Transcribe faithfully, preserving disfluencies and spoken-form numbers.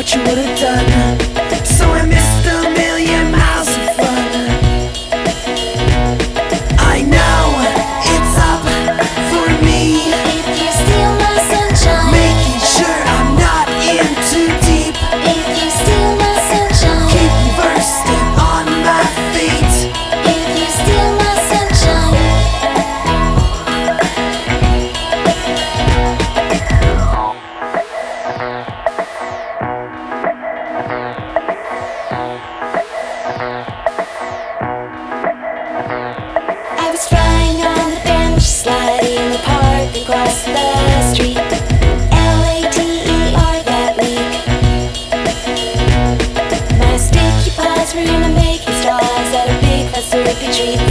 what you would've done. So I missed a million miles of fun. I know it's up for me. If you steal my sunshine, Making sure I'm not in too deep. if you steal my sunshine, Keep me bursting on my feet. if you steal my sunshine. I was flying on the bench, sliding in the park across the street. L A T E R, that leak. My sticky paws were gonna make you stars at a big fast surfy treat.